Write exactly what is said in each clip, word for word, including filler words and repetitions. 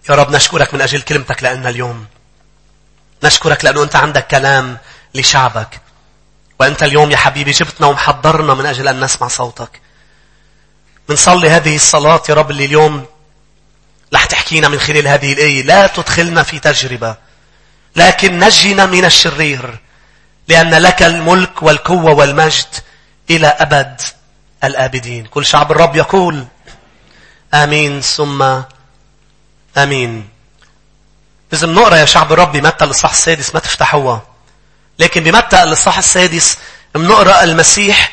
يا رب نشكرك من أجل كلمتك لأننا اليوم. نشكرك لأنه أنت عندك كلام لشعبك. وأنت اليوم يا حبيبي جبتنا ومحضرنا من أجل أن نسمع صوتك. منصلي هذه الصلاة يا رب اللي اليوم رح تحكينا من خلال هذه الآية. لا تدخلنا في تجربة لكن نجنا من الشرير لأن لك الملك والقوة والمجد إلى أبد الآبدين. كل شعب الرب يقول آمين ثم آمين. لازم نقرأ يا شعب الرب بمتى الإصحاح السادس، ما تفتحوها. لكن بمتى الإصحاح السادس بنقرأ المسيح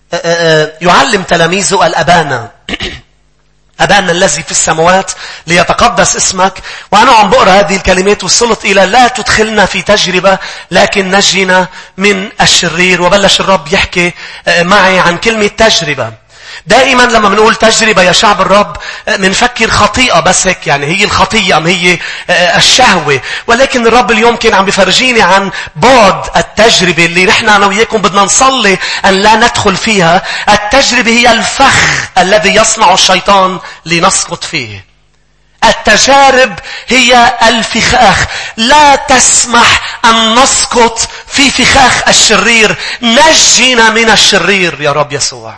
يعلم تلاميذه الأبانا أبانا الذي في السماوات ليتقدس اسمك. وأنا عم بقرأ هذه الكلمات وصلت إلى لا تدخلنا في تجربة لكن نجنا من الشرير. وبلش الرب يحكي معي عن كلمة تجربة. دائما لما بنقول تجربة يا شعب الرب منفكر خطيئة بس هيك، يعني هي الخطيئة أم هي الشهوة. ولكن الرب اليوم كان عم بفرجيني عن بعد التجربة اللي نحن أنا وياكم بدنا نصلي أن لا ندخل فيها. التجربة هي الفخ الذي يصنع الشيطان لنسقط فيه. التجارب هي الفخاخ. لا تسمح أن نسقط في فخاخ الشرير. نجينا من الشرير يا رب يسوع.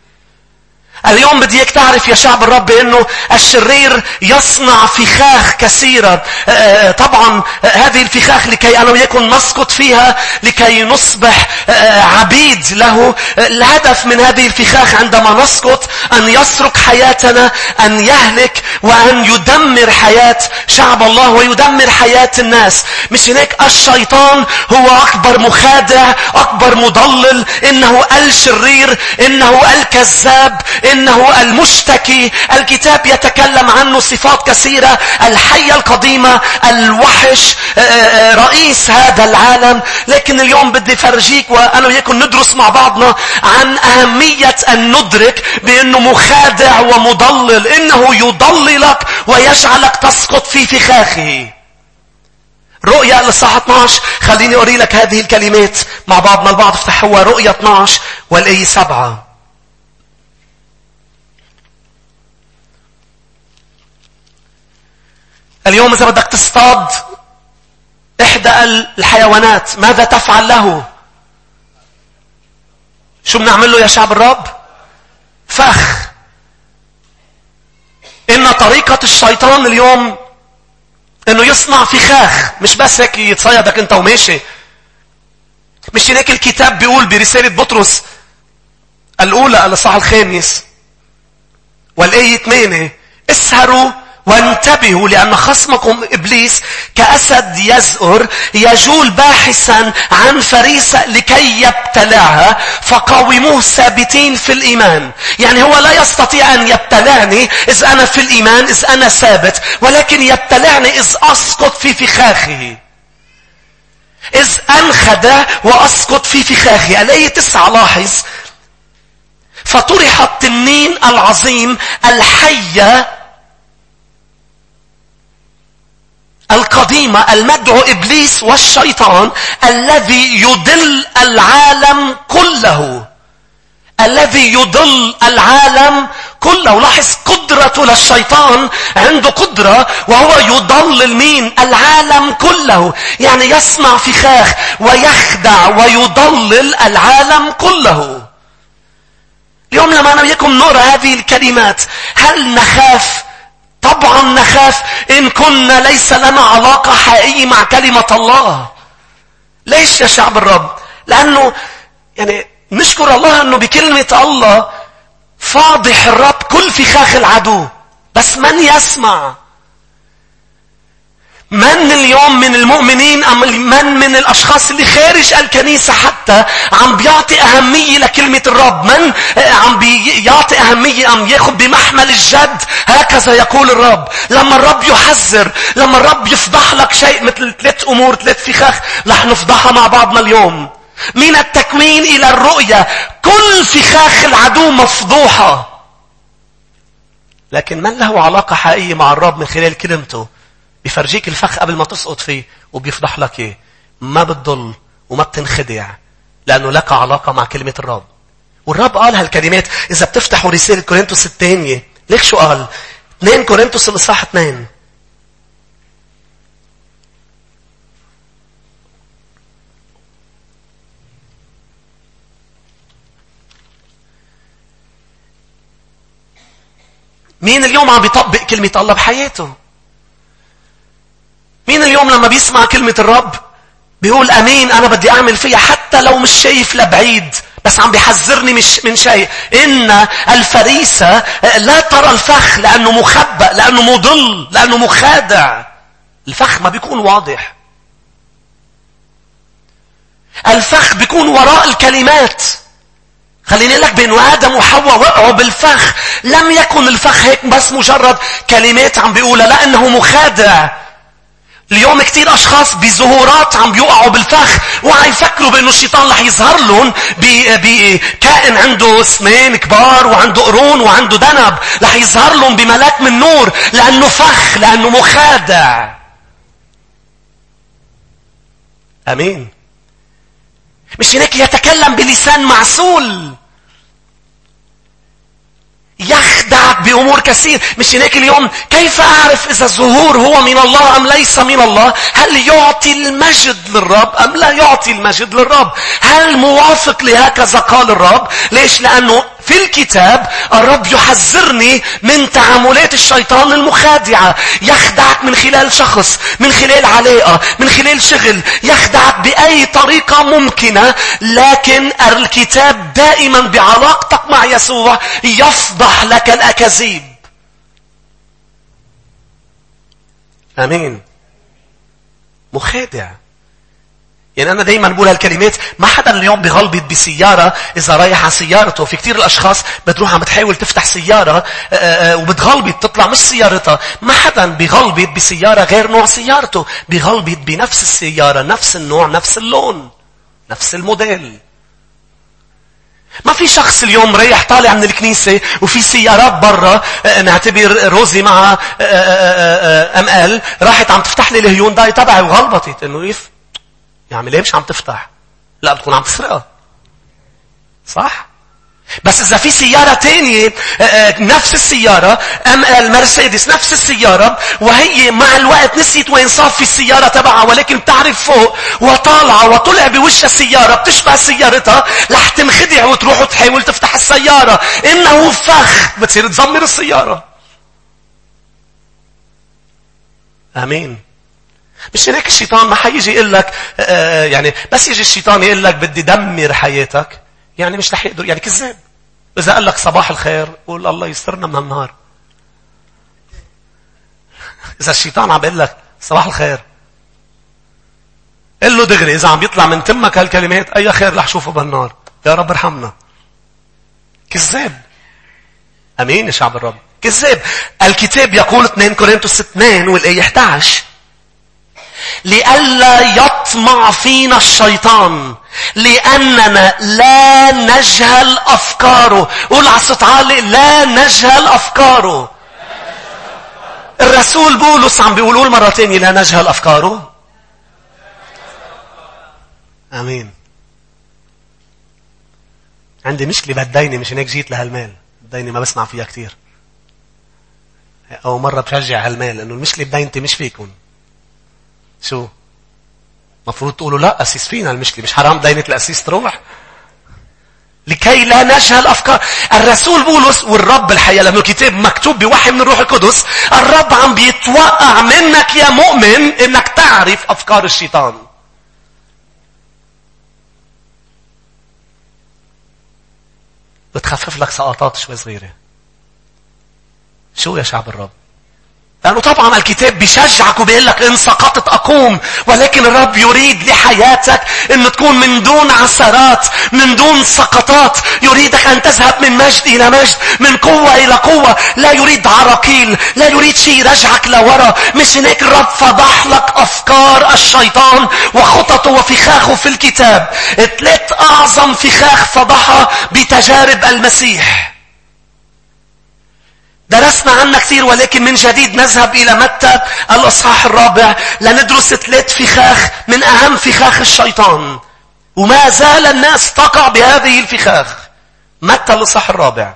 اليوم بدي اياك تعرف يا شعب الرب انه الشرير يصنع فخاخ كثيرة. طبعا هذه الفخاخ لكي انا وياكم نسقط فيها، لكي نصبح عبيد له. الهدف من هذه الفخاخ عندما نسقط ان يسرق حياتنا، ان يهلك وان يدمر حياة شعب الله ويدمر حياة الناس. مش هناك الشيطان هو اكبر مخادع، اكبر مضلل، انه الشرير، انه الكذاب، إنه المشتكي. الكتاب يتكلم عنه صفات كثيرة. الحية القديمة، الوحش، رئيس هذا العالم. لكن اليوم بدي فرجيك وأنا وياكم ندرس مع بعضنا عن أهمية أن ندرك بأنه مخادع ومضلل، إنه يضللك ويجعلك تسقط في فخاخه. رؤيا الإصحاح اثني عشر، خليني أري لك هذه الكلمات مع بعضنا البعض. افتحوها رؤيا اثني عشر والآية سبعة. اليوم إذا بدك تصطاد إحدى الحيوانات ماذا تفعل له؟ شو بنعمل له يا شعب الرب؟ فخ. إن طريقة الشيطان اليوم إنه يصنع فخاخ. مش بس هيك يتصيدك أنت وماشي. مش هيك الكتاب بيقول برسالة بطرس الأولى الإصحاح الخامس والآية ثمانية: اسهروا وانتبهوا لأن خصمكم إبليس كأسد يزأر يجول باحثا عن فريسة لكي يبتلعها فقاوموه ثابتين في الإيمان. يعني هو لا يستطيع أن يبتلعني إذ أنا في الإيمان، إذ أنا ثابت، ولكن يبتلعني إذ أسقط في فخاخه، إذ أنخدع وأسقط في فخاخه. الآية تسعة لاحظ: فطرح التنين العظيم الحية القديمة المدعو إبليس والشيطان الذي يضل العالم كله. الذي يضل العالم كله. لاحظ قدرته للشيطان، عنده قدرة وهو يضلل مين؟ العالم كله. يعني يصنع فخاخ ويخدع ويضلل العالم كله. اليوم لما أنا وياكم نقرأ هذه الكلمات هل نخاف؟ طبعا نخاف إن كنا ليس لنا علاقة حقيقية مع كلمة الله. ليش يا شعب الرب؟ لأنه يعني نشكر الله أنه بكلمة الله فاضح الرب كل فخاخ العدو. بس من يسمع؟ من اليوم من المؤمنين أم من من الأشخاص اللي خارج الكنيسة حتى عم بيعطي أهمية لكلمة الرب؟ من عم بيعطي أهمية أم ياخذ بمحمل الجد؟ هكذا يقول الرب. لما الرب يحذر، لما الرب يفضح لك شيء مثل ثلاث أمور، ثلاث فخاخ رح نفضحها مع بعضنا اليوم. من التكوين إلى الرؤية كل فخاخ العدو مفضوحة. لكن من له علاقة حقيقية مع الرب من خلال كلمته بيفرجيك الفخ قبل ما تسقط فيه وبيفضح لك ايه. ما بتضل وما بتنخدع لأنه لك علاقة مع كلمة الرب. والرب قال هالكلمات. إذا بتفتحوا رسالة كورنثوس الثانية، ليك شو قال؟ اثنين كورنثوس الإصحاح اثنين مين اليوم عم بيطبق كلمة الله بحياته؟ مين اليوم لما بيسمع كلمة الرب بيقول أمين أنا بدي أعمل فيها حتى لو مش شايف لبعيد بس عم بيحذرني مش من شيء. إن الفريسة لا ترى الفخ لأنه مخبأ، لأنه مضل، لأنه مخادع. الفخ ما بيكون واضح. الفخ بيكون وراء الكلمات. خليني لك بأنه آدم وحواء وقعوا بالفخ. لم يكن الفخ هيك بس مجرد كلمات عم بيقولها، لأنه مخادع. اليوم كتير أشخاص بظهورات عم بيوقعوا بالفخ وعم يفكروا بأنه الشيطان رح يظهر لهم بكائن عنده اسنان كبار وعنده قرون وعنده ذنب، رح يظهر لهم بملاك من نور، لأنه فخ، لأنه مخادع. أمين. مش هيك يتكلم بلسان معسول يخدعك بأمور كثير. مش هيك اليوم كيف أعرف إذا الظهور هو من الله أم ليس من الله؟ هل يعطي المجد للرب أم لا يعطي المجد للرب؟ هل موافق لهكذا قال الرب؟ ليش؟ لأنه في الكتاب الرب يحذرني من تعاملات الشيطان المخادعة. يخدعك من خلال شخص، من خلال علاقة، من خلال شغل، يخدعك بأي طريقة ممكنة. لكن الكتاب دائما بعلاقتك مع يسوع يفضح لك الأكاذيب. أمين. مخادع. يعني أنا دايما بقول هالكلمات. ما حدا اليوم بغلبط بسيارة إذا رايح على سيارته. في كتير الأشخاص بتروح عم بتحاول تفتح سيارة وبتغلبط تطلع مش سيارتها. ما حدا بغلبط بسيارة غير نوع سيارته. بغلبط بنفس السيارة، نفس النوع، نفس اللون، نفس الموديل. ما في شخص اليوم ريح طالع من الكنيسة وفي سيارات برا. نعتبر روزي مع ام ال راحت عم تفتح لي الهيونداي تبعي وغلبطت. انه يف يعني ليه مش عم تفتح؟ لا بتكون عم تسرقها. صح؟ بس إذا في سيارة تانية نفس السيارة ام ال مرسيدس نفس السيارة وهي مع الوقت نسيت وين صاف في السيارة تبعها ولكن بتعرف فوق وطالعة وطلع بوش السيارة بتشبه سيارتها رح تنخدع وتروح وتحاول تفتح السيارة. إنه فخ بتصير تزمر السيارة. أمين. مش هيك الشيطان ما حيجي يقول لك آه يعني بس يجي الشيطان يقول لك بدي دمر حياتك يعني مش رح يقدر. يعني كذاب. إذا قال لك صباح الخير قول الله يسترنا من النهار. إذا الشيطان عم بيقول لك صباح الخير قل له دغري. إذا عم بيطلع من تمك هالكلمات أي خير رح شوفه بالنار. يا رب ارحمنا. كذاب. أمين يا شعب الرب. كذاب. الكتاب يقول اثنين كورنثوس اثنين والآية إحدى عشر لئلا يطمع فينا الشيطان لأننا لا نجهل أفكاره. قول على الصوت عالي لا نجهل أفكاره. الرسول بولس عم بيقولوا مرة تانية لا نجهل أفكاره. آمين. عندي مشكلة بديني مش هيك جيت لهالمال. بديني ما بسمع فيها كتير. أو مرة بشجع هالمال لأنه المشكلة بدينتي مش فيكم. شو؟ مفروض تقولوا لا أسيس فينا المشكلة. مش حرام دينة الأسيس تروح لكي لا نجهل أفكار. الرسول بولس والرب الحقيقة لأنه الكتاب مكتوب بوحي من الروح القدس. الرب عم بيتوقع منك يا مؤمن إنك تعرف أفكار الشيطان. بتخفف لك سقطات شوي صغيرة. شو يا شعب الرب؟ لأنه طبعا الكتاب بيشجعك وبيقول لك إن سقطت أقوم. ولكن الرب يريد لحياتك أن تكون من دون عثرات، من دون سقطات. يريدك أن تذهب من مجد إلى مجد، من قوة إلى قوة. لا يريد عراقيل، لا يريد شيء يرجعك لورا. مش هناك الرب فضح لك أفكار الشيطان وخططه وفخاخه في الكتاب. ثلاث أعظم فخاخ فضحها بتجارب المسيح. درسنا عنها كثير ولكن من جديد نذهب إلى متى الأصحاح الرابع لندرس ثلاث فخاخ من أهم فخاخ الشيطان. وما زال الناس تقع بهذه الفخاخ. متى الأصحاح الرابع.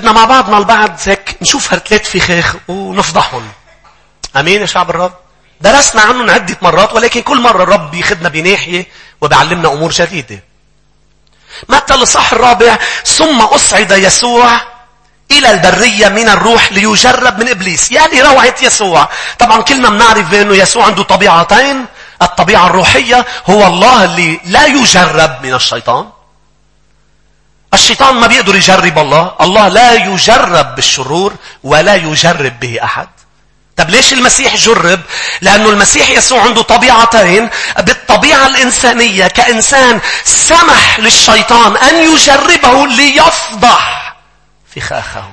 بدنا مع بعضنا البعض هيك نشوف هالثلاث فخاخ ونفضحهم. امين يا شعب الرب. درسنا عنهم عدة مرات، ولكن كل مرة الرب ياخذنا بناحية وبيعلمنا امور جديدة. متى الإصحاح الرابع: ثم أصعد يسوع إلى البرية من الروح ليجرب من إبليس. يعني روعة يسوع. طبعا كلنا بنعرف أنه يسوع عنده طبيعتين. الطبيعة الروحية هو الله اللي لا يجرب من الشيطان. الشيطان ما بيقدر يجرب الله. الله لا يجرب بالشرور ولا يجرب به أحد. طب ليش المسيح جرب؟ لأنه المسيح يسوع عنده طبيعتين. بالطبيعة الإنسانية كإنسان سمح للشيطان أن يجربه ليفضح فخاخه.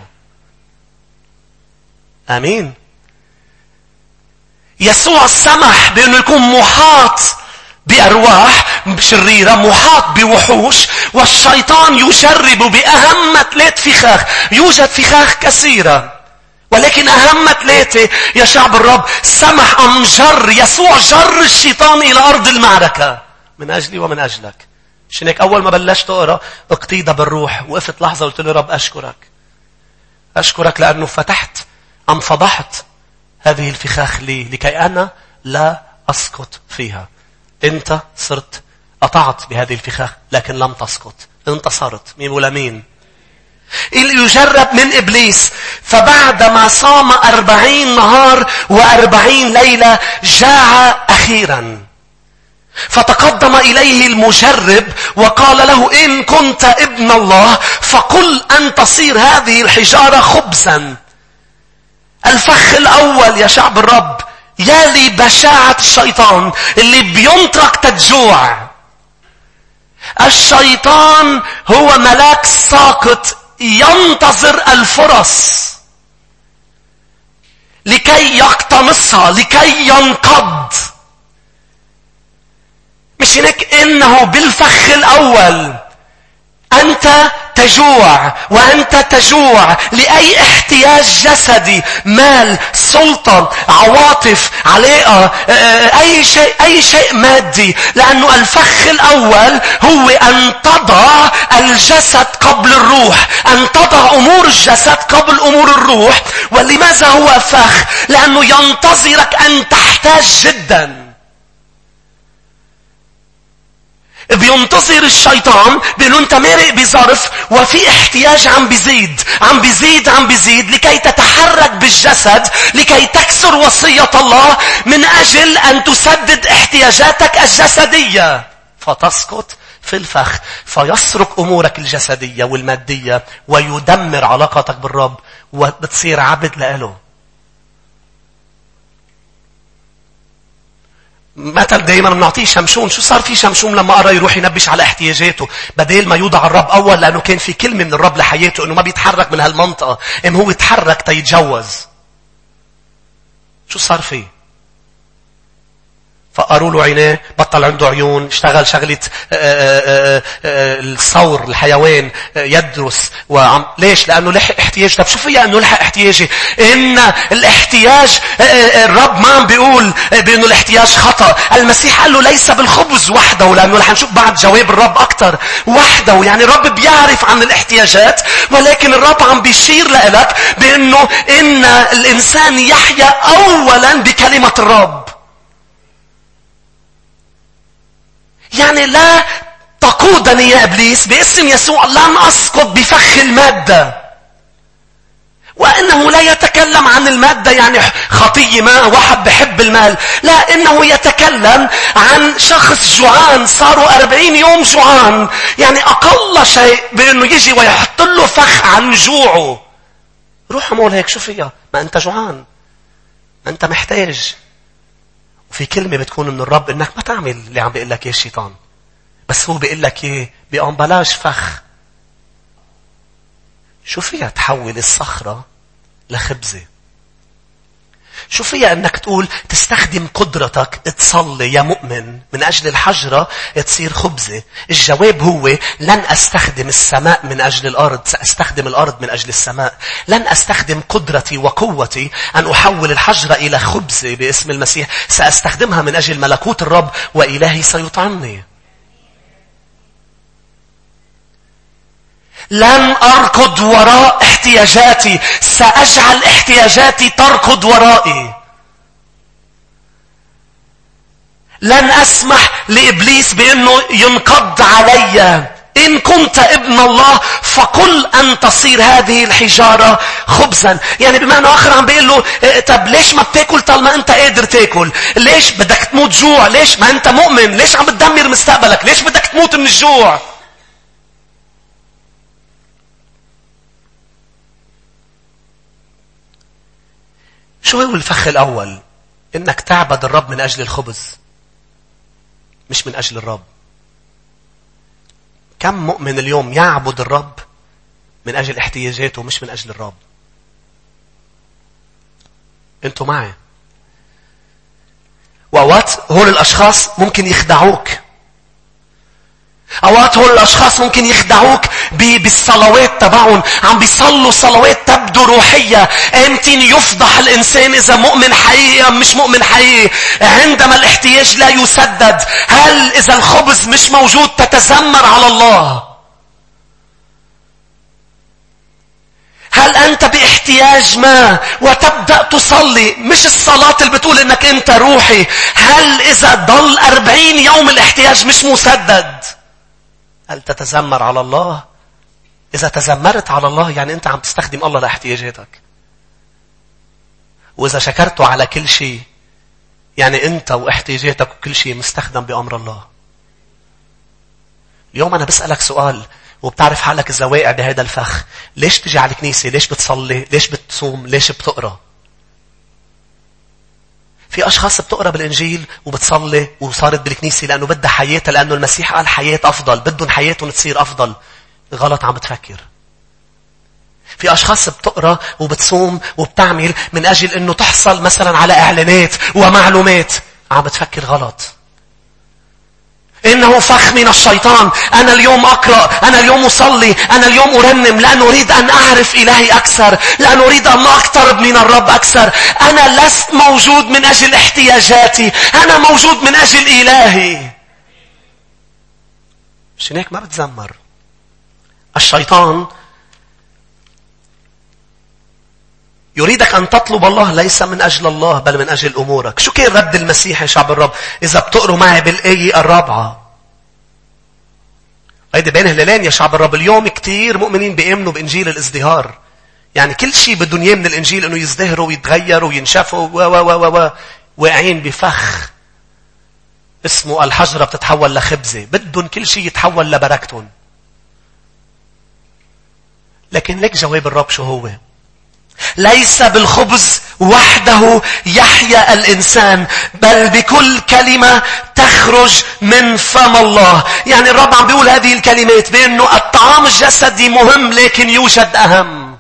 آمين. يسوع سمح بأنه يكون محاط بأرواح شريرة، محاط بوحوش، والشيطان يجرب بأهم ثلاث فخاخ. يوجد فخاخ كثيرة، ولكن أهم ثلاثة يا شعب الرب سمح أم جر. يسوع جر الشيطان إلى أرض المعركة من أجلي ومن أجلك. عشان هيك أول ما بلشت أقرأ اقتيدة بالروح، وقفت لحظة وقلت له: رب أشكرك أشكرك لأنه فتحت أم فضحت هذه الفخاخ لي لكي أنا لا أسقط فيها. أنت صرت قطعت بهذه الفخاخ لكن لم تسقط، انتصرت. مين ولا مين؟ اللي يجرب من إبليس. فبعدما صام أربعين نهار وأربعين ليلة جاع أخيرا، فتقدم إليه المجرب وقال له: إن كنت ابن الله فقل أن تصير هذه الحجارة خبزا. الفخ الأول يا شعب الرب، يلي بشاعة الشيطان اللي بينطرك تجوع. الشيطان هو ملاك ساقط ينتظر الفرص لكي يقتنصها، لكي ينقض. مش هيك إنه بالفخ الأول أنت تجوع، وأنت تجوع لأي احتياج جسدي، مال، سلطة، عواطف، علاقة، أي شيء أي شيء مادي. لأنه الفخ الأول هو أن تضع الجسد قبل الروح، أن تضع أمور الجسد قبل أمور الروح. ولماذا هو فخ؟ لأنه ينتظرك أن تحتاج جدا. بينتظر الشيطان بأنه أنت مرق بظرف وفي احتياج عم بيزيد عم بيزيد عم بيزيد لكي تتحرك بالجسد، لكي تكسر وصية الله من أجل أن تسدد احتياجاتك الجسدية، فتسقط في الفخ، فيسرق أمورك الجسدية والمادية ويدمر علاقتك بالرب وبتصير عبد لإله. مثل دايما بنعطيه شمشون. شو صار في شمشون لما قرأ يروح ينبش على احتياجاته بدل ما يوضع الرب أول؟ لأنه كان في كلمة من الرب لحياته أنه ما بيتحرك من هالمنطقة، إن هو يتحرك تيتجوز. شو صار فيه؟ فقروا له عينيه، بطل عنده عيون، اشتغل شغلة الصور الحيوان، يدرس وعم. ليش؟ لأنه لحق احتياج. طب شو فيها أنه لحق احتياجي؟ إن الاحتياج الرب ما عم بيقول بأنه الاحتياج خطأ. المسيح قال له ليس بالخبز وحده، لأنه رح نشوف بعد جواب الرب أكتر. وحده يعني الرب بيعرف عن الاحتياجات، ولكن الرب عم بيشير لك بأنه إن الإنسان يحيا أولا بكلمة الرب. يعني لا تقودني يا إبليس باسم يسوع، لن أسقط بفخ المادة. وأنه لا يتكلم عن المادة يعني خطية، ما واحد بحب المال. لا، إنه يتكلم عن شخص جوعان، صاروا أربعين يوم جوعان. يعني أقل شيء بأنه يجي ويحط له فخ عن جوعه. روح مول هيك، شو فيها؟ ما أنت جوعان، ما أنت محتاج. وفي كلمة بتكون من الرب إنك ما تعمل اللي عم بيقول لك إيه الشيطان، بس هو بيقول لك إيه بأمبلاج فخ. شو فيها تحول الصخرة لخبزة؟ شو فيها انك تقول تستخدم قدرتك تصلي يا مؤمن من اجل الحجرة تصير خبزة؟ الجواب هو لن استخدم السماء من اجل الارض، ساستخدم الارض من اجل السماء. لن استخدم قدرتي وقوتي ان احول الحجرة الى خبزة باسم المسيح، ساستخدمها من اجل ملكوت الرب والهي سيطعني. لن اركض وراء احتياجاتي سأجعل احتياجاتي تركض ورائي. لن أسمح لإبليس بأنه ينقض علي. إن كنت ابن الله فقل أن تصير هذه الحجارة خبزا. يعني بمعنى آخر عم بيقول له طب ليش ما بتاكل طالما أنت قادر تاكل؟ ليش بدك تموت جوع؟ ليش ما أنت مؤمن؟ ليش عم بتدمر مستقبلك؟ ليش بدك تموت من الجوع؟ شو هو الفخ الأول؟ إنك تعبد الرب من أجل الخبز مش من أجل الرب. كم مؤمن اليوم يعبد الرب من أجل احتياجاته مش من أجل الرب؟ أنتوا معي؟ وأوقات هول الأشخاص ممكن يخدعوك. أوقات هول الأشخاص ممكن يخدعوك بالصلوات تبعهم. عم بيصلوا صلوات تبدو روحية. امتين يفضح الإنسان إذا مؤمن حقيقي أم مش مؤمن حقيقي. عندما الاحتياج لا يسدد، هل إذا الخبز مش موجود تتذمر على الله؟ هل أنت باحتياج ما وتبدأ تصلي، مش الصلاة اللي بتقول إنك أنت روحي، هل إذا ضل أربعين يوم الاحتياج مش مسدد هل تتذمر على الله؟ إذا تذمرت على الله يعني أنت عم تستخدم الله لاحتياجاتك. وإذا شكرته على كل شيء يعني أنت واحتياجاتك وكل شيء مستخدم بأمر الله. اليوم أنا بسألك سؤال وبتعرف حالك إذا واقع بهذا الفخ. ليش تجي على الكنيسة؟ ليش بتصلي؟ ليش بتصوم؟ ليش بتقرأ؟ في أشخاص بتقرأ بالإنجيل وبتصلي وصارت بالكنيسة لأنه بدها حياتها، لأنه المسيح قال حياة أفضل، بدهم حياتهم تصير أفضل. غلط عم بتفكر. في أشخاص بتقرأ وبتصوم وبتعمل من أجل أنه تحصل مثلا على إعلانات ومعلومات. عم بتفكر غلط. إنه فخ من الشيطان. أنا اليوم أقرأ، أنا اليوم أصلي، أنا اليوم أرنم لأن أريد أن أعرف إلهي أكثر، لأن أريد أن أقترب من الرب أكثر. أنا لست موجود من أجل احتياجاتي، أنا موجود من أجل إلهي. مش هيك ما بتزمر. الشيطان يريدك أن تطلب الله ليس من أجل الله بل من أجل أمورك. شو كان رد المسيح يا شعب الرب إذا بتقروا معي بالآية الرابعة؟ هيدا بين هلالين يا شعب الرب. اليوم كتير مؤمنين بيؤمنوا بإنجيل الازدهار. يعني كل شيء بدهم إياه من الإنجيل إنه يزدهروا ويتغيروا وينشفوا و و و و واقعين بفخ اسمه الحجرة بتتحول لخبزة. بدهم كل شيء يتحول لبركتهم. لكن لك جواب الرب شو هو؟ ليس بالخبز وحده يحيا الإنسان بل بكل كلمة تخرج من فم الله. يعني الرب عم بيقول هذه الكلمات بأنه الطعام الجسدي مهم لكن يوجد أهم.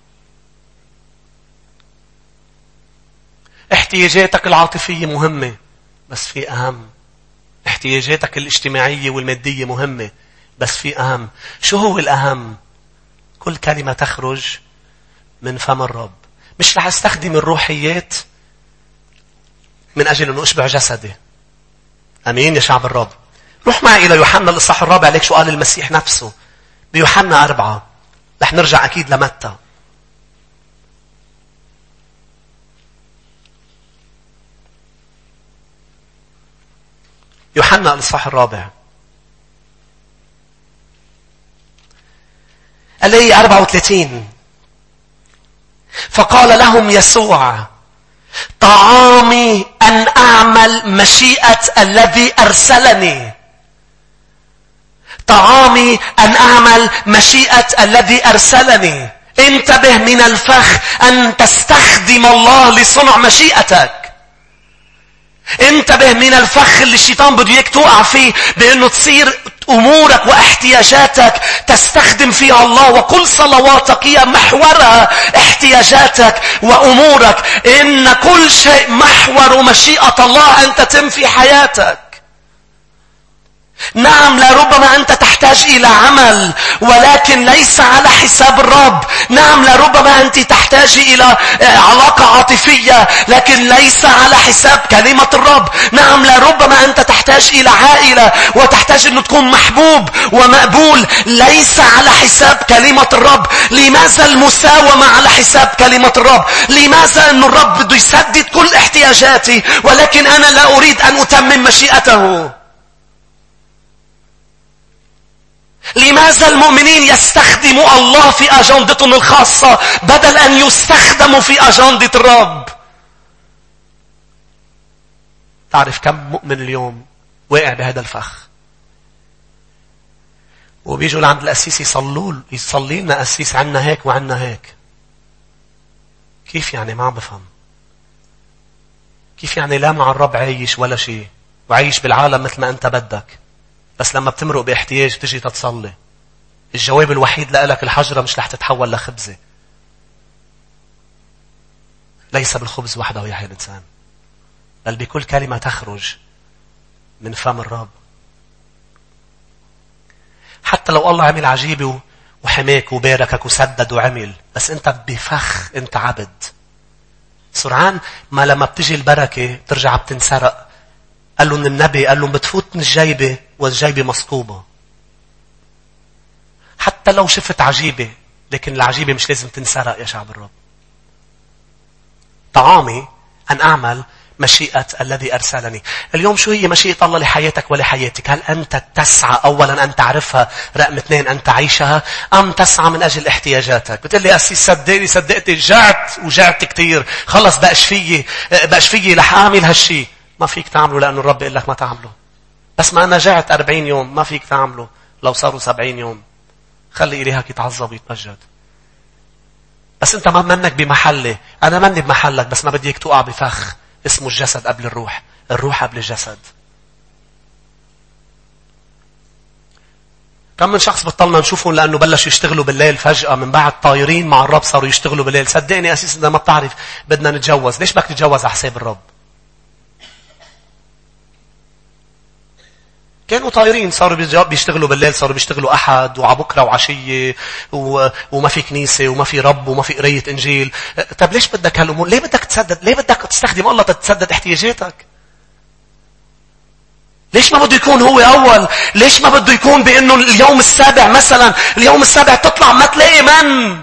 احتياجاتك العاطفية مهمة بس في أهم. احتياجاتك الاجتماعية والمادية مهمة بس في أهم. شو هو الأهم؟ كل كلمة تخرج من فم الرب. مش رح استخدم الروحيات من أجل أنه أشبع جسدي. أمين يا شعب الرب. روح معي إلى يوحنا الإصحاح الرابع. ليك شو قال المسيح نفسه بيوحنا أربعة. رح نرجع أكيد لمتى. يوحنا الإصحاح الرابع الآية أربعة وثلاثين. فقال لهم يسوع طعامي أن أعمل مشيئة الذي أرسلني. طعامي أن أعمل مشيئة الذي أرسلني. انتبه من الفخ أن تستخدم الله لصنع مشيئتك. انتبه من الفخ اللي الشيطان بده اياك توقع فيه بأنه تصير أمورك واحتياجاتك تستخدم فيها الله، وكل صلواتك هي محورها احتياجاتك وأمورك. إن كل شيء محور مشيئة الله أن تتم في حياتك. نعم لربما أنت تحتاج إلى عمل ولكن ليس على حساب الرب. نعم لربما أنت تحتاج إلى علاقة عاطفية لكن ليس على حساب كلمة الرب. نعم لربما أنت تحتاج إلى عائلة وتحتاج أن تكون محبوب ومقبول ليس على حساب كلمة الرب. لماذا المساومة على حساب كلمة الرب؟ لماذا أن الرب بده يسدد كل احتياجاتي ولكن أنا لا أريد أن أتمم مشيئته؟ لماذا المؤمنين يستخدموا الله في أجندتهم الخاصة بدل أن يستخدموا في أجندة الرب؟ تعرف كم مؤمن اليوم واقع بهذا الفخ وبيجوا لعند الأسيس يصلوا يصلي لنا أسيس عنا هيك وعنا هيك. كيف يعني؟ ما عم بفهم. كيف يعني لا مع الرب عايش ولا شيء وعايش بالعالم مثل ما أنت بدك، بس لما بتمرق باحتياج تجي تتصلي الجواب الوحيد لك الحجرة مش رح تتحول لخبزة. ليس بالخبز وحده يحيى الإنسان بل بكل كلمة تخرج من فم الرب. حتى لو الله عمل عجيبه وحماك وباركك وسدد وعمل، بس انت بفخ، انت عبد. سرعان ما لما بتجي البركة ترجع بتنسرق. قال له من النبي، قال له بتفوت من الجيبة والجيبة مسكوبة. حتى لو شفت عجيبة لكن العجيبة مش لازم تنسرق يا شعب الرب. طعامي أن أعمل مشيئة الذي أرسلني. اليوم شو هي مشيئة الله لحياتك ولحياتك؟ هل أنت تسعى أولا أن تعرفها، رقم اثنين أن تعيشها، أم تسعى من أجل احتياجاتك؟ بتقول لي أسيس صدقني صدقتي جعت وجعت كتير، خلص بقش فيي بقش فيي رح أعمل هالشي. ما فيك تعمله لأنه الرب يقول لك ما تعمله. بس ما أنا جعت أربعين يوم، ما فيك تعمله لو صاروا سبعين يوم. خلي إلهك يتعظم ويتمجد. بس أنت ما منك بمحلي، أنا مني بمحلك، بس ما بدي إياك توقع بفخ اسمه الجسد قبل الروح، الروح قبل الجسد. كم من شخص بطلنا نشوفهم لأنه بلشوا يشتغلوا بالليل فجأة من بعد طايرين مع الرب صاروا يشتغلوا بالليل. صدقني أسيس إذا ما بتعرف بدنا نتجوز. ليش بدك تتجوز على حساب الرب؟ كانوا طايرين صاروا بيشتغلوا بالليل، صاروا بيشتغلوا أحد وعبكرة وعشية و... وما في كنيسة وما في رب وما في قراية إنجيل. طب ليش بدك هالأمور؟ ليه بدك تسدد؟ ليه بدك تستخدم الله تتسدد احتياجاتك؟ ليش ما بده يكون هو أول؟ ليش ما بده يكون بأنه اليوم السابع مثلا، اليوم السابع تطلع ما تلاقي من؟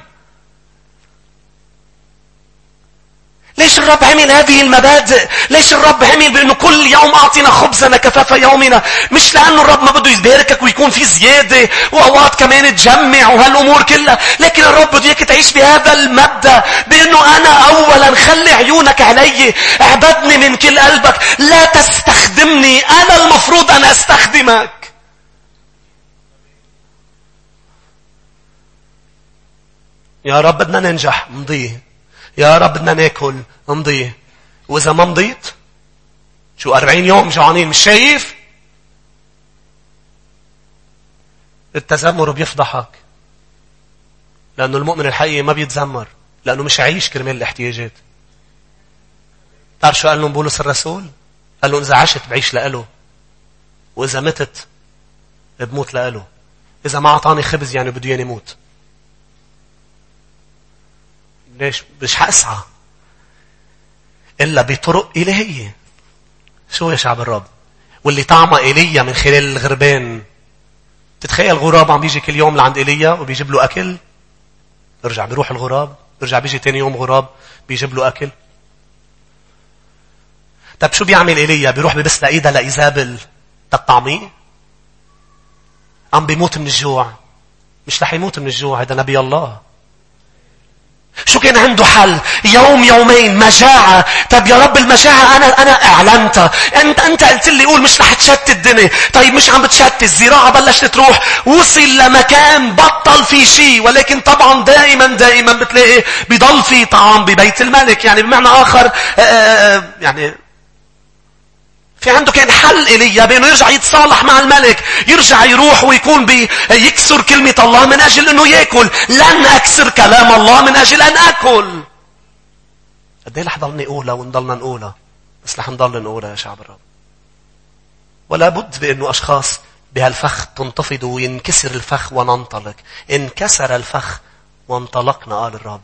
ليش الرب عمل هذه المبادئ؟ ليش الرب عمل بأنه كل يوم أعطينا خبزنا كفاف يومنا؟ مش لأنه الرب ما بده يباركك ويكون في زيادة وأوقات كمان تجمع وهالأمور كلها، لكن الرب بده إياك تعيش بهذا المبدأ بأنه أنا أولا خلي عيونك علي، اعبدني من كل قلبك، لا تستخدمني، أنا المفروض أن أستخدمك. يا رب بدنا ننجح، نضيه. يا رب بدنا ناكل، نمضيه. وإذا ما مضيت شو أربعين يوم جوعانين؟ مش شايف؟ التذمر بيفضحك، لأنه المؤمن الحقيقي ما بيتذمر لأنه مش عايش كرمال الاحتياجات. تعرف شو قال لهم بولس الرسول؟ قال له إذا عشت بعيش لأله، وإذا متت بموت لأله. إذا ما أعطاني خبز يعني بده ياني موت. ليش؟ مش حأسعى إلا بطرق إلهية. شو يا شعب الرب؟ واللي طعمه إيليا من خلال الغربان. تتخيل غراب عم بيجي كل يوم لعند إيليا وبيجيب له أكل، يرجع بيروح الغراب، يرجع بيجي تاني يوم غراب بيجيب له أكل. طب شو بيعمل إيليا؟ بيروح ببس لإيدها لإيزابل تطعميه؟ عم بيموت من الجوع. مش رح يموت من الجوع، هذا نبي الله. شو كان عنده حل؟ يوم يومين مجاعة. طب يا رب المجاعة أنا أنا أعلنتها. أنت أنت قلت لي قول مش رح تشتت الدنيا. طيب مش عم بتشتت، الزراعة بلشت تروح، وصل لمكان بطل في شيء، ولكن طبعا دائما دائما بتلاقي بيضل في طعام ببيت الملك. يعني بمعنى آخر آآ يعني في عنده كان حل إيليا بأنه يرجع يتصالح مع الملك، يرجع يروح ويكون بيكسر كلمة الله من أجل أنه يأكل. لن أكسر كلام الله من أجل أن أكل. قد ايه رح ضلني أقولها ونضلنا نقولها، بس رح نضل نقولها يا شعب الرب. ولا بد بأنه أشخاص بهالفخ تنتفض وينكسر الفخ وننطلق. انكسر الفخ وانطلقنا قال الرب.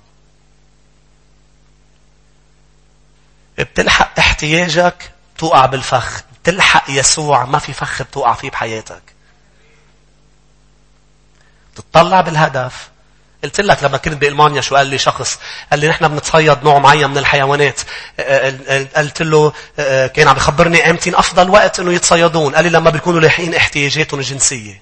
بتلحق احتياجك توقع بالفخ. بتلحق يسوع ما في فخ بتوقع فيه بحياتك. تطلع بالهدف. قلت لك لما كنت بألمانيا شو قال لي شخص. قال لي نحن بنتصيد نوع معين من الحيوانات. قلت له كان عم بخبرني امتين افضل وقت انه يتصيدون. قال لي لما بيكونوا لاحقين احتياجاتهم الجنسية.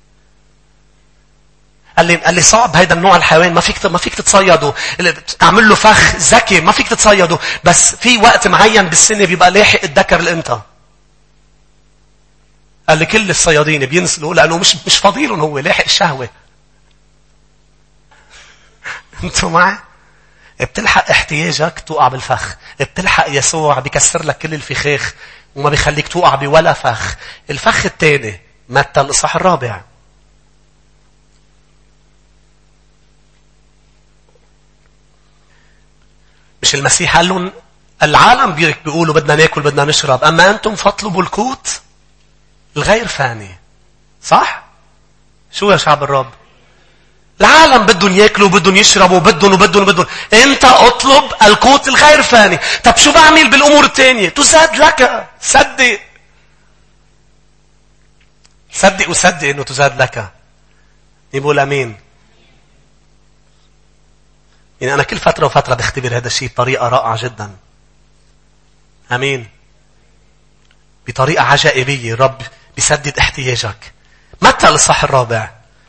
قال لي قال لي صعب هيدا النوع الحيوان ما فيك ما فيك تتصيده. تعمل له فخ ذكي ما فيك تتصيده. بس في وقت معين بالسنة بيبقى لاحق الذكر الانثى. قال لي كل الصيادين بينزلوا لانه مش مش فاضيلهم هو لاحق الشهوة. انتوا معي؟ بتلحق احتياجك توقع بالفخ. بتلحق يسوع بيكسر لك كل الفخاخ وما بيخليك توقع بولا فخ. الفخ الثاني متى الإصحاح الرابع. مش المسيح قال لهم العالم بيقولوا بدنا ناكل بدنا نشرب اما انتم فاطلبوا القوت الغير فاني. صح؟ شو يا شعب الرب؟ العالم بدهم ياكلوا بدهم يشربوا بدهم وبدهم وبدهم. انت اطلب القوت الغير فاني. طب شو بعمل بالامور الثانيه؟ تزاد لك. صدق صدق وصدق انه تزاد لك. يقول امين. يعني انا كل فتره وفتره بختبر هذا الشيء بطريقه رائعه جدا. امين. بطريقه عجائبيه الرب بيسدد احتياجك. متى الإصحاح الرابع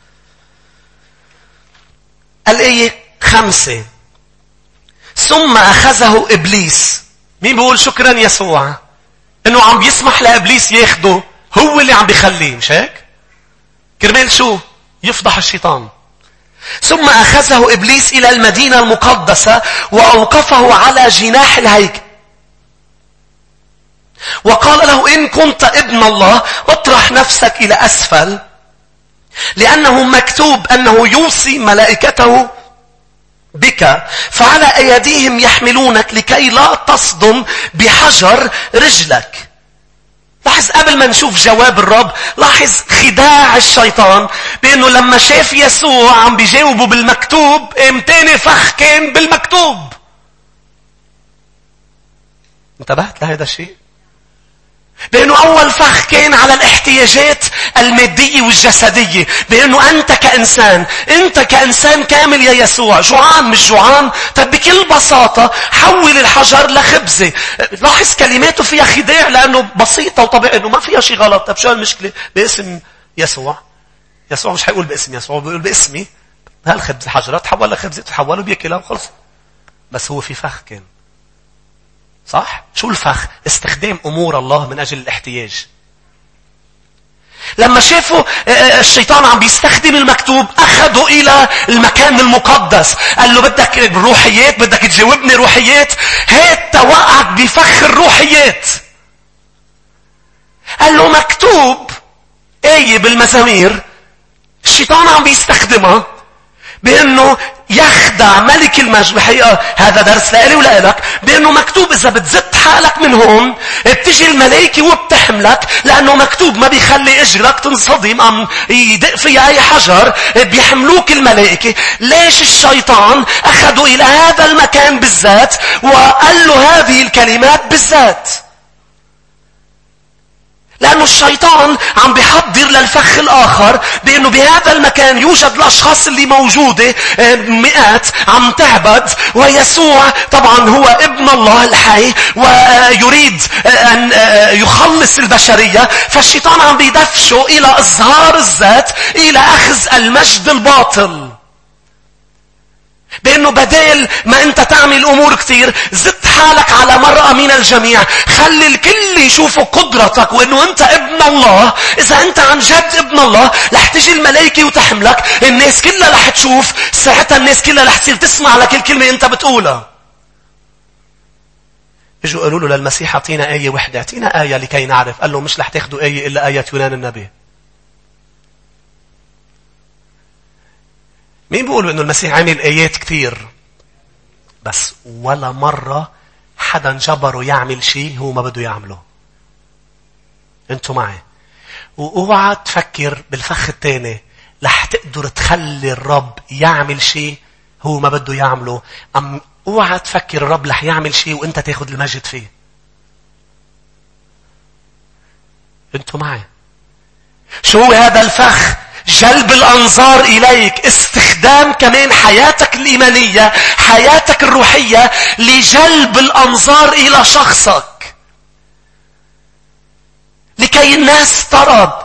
الآية خمسة. ثم أخذه إبليس. مين بيقول شكرا يسوع إنه عم بيسمح لإبليس ياخده. هو اللي عم بيخليه مش هيك؟ كرمال شو؟ يفضح الشيطان. ثم أخذه إبليس إلى المدينة المقدسة وأوقفه على جناح الهيكل وقال له إن كنت ابن الله اطرح نفسك إلى أسفل لأنه مكتوب أنه يوصي ملائكته بك فعلى أيديهم يحملونك لكي لا تصدم بحجر رجلك. لاحظ قبل ما نشوف جواب الرب لاحظ خداع الشيطان بأنه لما شاف يسوع عم بيجاوبه بالمكتوب امتاني فخ كان بالمكتوب. انتبهت لهذا الشيء؟ بأنه أول فخ كان على الاحتياجات المادية والجسدية. بأنه أنت كإنسان أنت كإنسان كامل يا يسوع جوعان مش جوعان. طب بكل بساطة حول الحجر لخبزة. لاحظ كلماته فيها خداع لأنه بسيطة وطبيعي أنه ما فيها شيء غلط. طب شو المشكلة باسم يسوع؟ يسوع مش حيقول باسم يسوع بيقول باسمي هالخبز حجرة تحول لخبزة تحول وبيأكلها وخلص. بس هو في فخ كان. صح؟ شو الفخ؟ استخدام أمور الله من أجل الاحتياج. لما شافوا الشيطان عم بيستخدم المكتوب أخذوا إلى المكان المقدس. قال له بدك روحيات بدك تجاوبني روحيات هات توقعك بفخ الروحيات. قال له مكتوب آية بالمزامير الشيطان عم بيستخدمها بأنه يخدع ملك المجد. بحقيقة هذا درس لألي ولا لك. بأنه مكتوب إذا بتزت حالك من هون بتجي الملائكة وبتحملك لأنه مكتوب ما بيخلي إجرك تنصدم أم يدق فيها أي حجر بيحملوك الملائكة. ليش الشيطان أخذوا إلى هذا المكان بالذات وقال له هذه الكلمات بالذات؟ لأنه الشيطان عم بيحضر للفخ الآخر بأنه بهذا المكان يوجد الأشخاص اللي موجودة مئات عم تعبد ويسوع طبعا هو ابن الله الحي ويريد أن يخلص البشرية. فالشيطان عم بيدفشه إلى إظهار الذات إلى أخذ المجد الباطل. بأنه بدال ما أنت تعمل أمور كتير زدت حالك على مرأة من الجميع. خلي الكل يشوفوا قدرتك وأنه أنت ابن الله. إذا أنت عن جد ابن الله رح تجي الملائكة وتحملك. الناس كلها رح تشوف ساعتها الناس كلها رح تصير تسمع لكل كلمة أنت بتقولها. يجوا قالوا له للمسيح اعطينا آية وحدة. اعطينا آية لكي نعرف. قال له مش رح تاخدوا آية إلا آية يونان النبي. مين بيقولوا انه المسيح عمل ايات كتير بس ولا مرة حدا جبره يعمل شيء هو ما بده يعمله؟ انتوا معي؟ واوعى تفكر بالفخ الثاني رح تقدر تخلي الرب يعمل شيء هو ما بده يعمله. أم اوعى تفكر الرب رح يعمل شيء وانت تاخذ المجد فيه. انتوا معي؟ شو هو هذا الفخ؟ جلب الأنظار إليك. استخدام كمان حياتك الإيمانية، حياتك الروحية لجلب الأنظار إلى شخصك، لكي الناس ترى،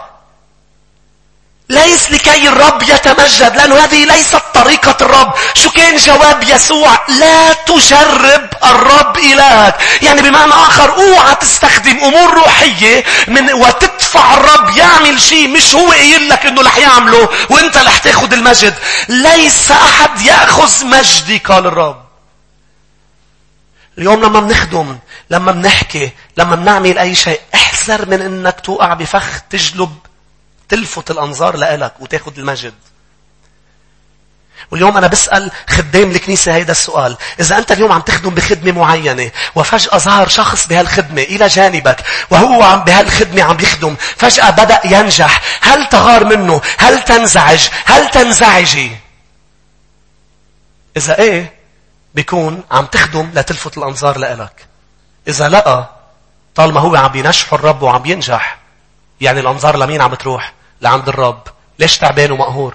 ليس لكي الرب يتمجد، لأنه هذه ليست طريقة الرب. شو كان جواب يسوع؟ لا تجرب الرب إلهك. يعني بمعنى آخر اوعى تستخدم أمور روحية من وتدفع الرب يعمل شيء مش هو قايل لك انه رح يعمله وانت رح تاخذ المجد. ليس أحد يأخذ مجدي قال الرب. اليوم لما بنخدم، لما بنحكي، لما بنعمل أي شيء، احذر من انك توقع بفخ تجلب تلفت الأنظار لإلك وتاخد المجد. واليوم أنا بسأل خدام الكنيسة هيدا السؤال: إذا أنت اليوم عم تخدم بخدمة معينة وفجأة ظهر شخص بهالخدمة إلى جانبك وهو عم بهالخدمة عم يخدم، فجأة بدأ ينجح، هل تغار منه؟ هل تنزعج؟ هل تنزعجي؟ إذا إيه بيكون عم تخدم لتلفت الأنظار لإلك. إذا لا، طالما هو عم بينجح الرب وعم ينجح، يعني الأنظار لمين عم تروح؟ لعند الرب. ليش تعبان ومقهور؟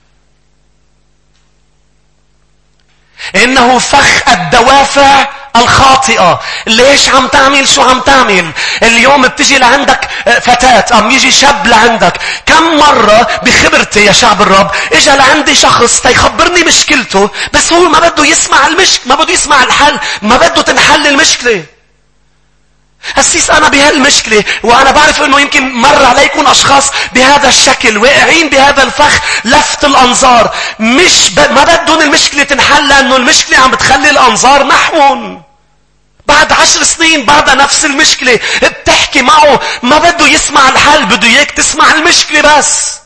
إنه فخ الدوافع الخاطئة. ليش عم تعمل شو عم تعمل؟ اليوم بتجي لعندك فتاة، أم يجي شاب لعندك. كم مرة بخبرتي يا شعب الرب إجا لعندي شخص تيخبرني مشكلته، بس هو ما بده يسمع المشكلة، ما بده يسمع الحل، ما بده تنحل المشكلة. أسيس أنا بهالمشكلة، وأنا بعرف أنه يمكن مر عليكم أشخاص بهذا الشكل واقعين بهذا الفخ لفت الأنظار. مش ب... ما بدهم المشكلة تنحل، لأنه المشكلة عم بتخلي الأنظار نحوهم. بعد عشر سنين بعد نفس المشكلة بتحكي معه، ما بده يسمع الحل، بده إياك تسمع المشكلة بس.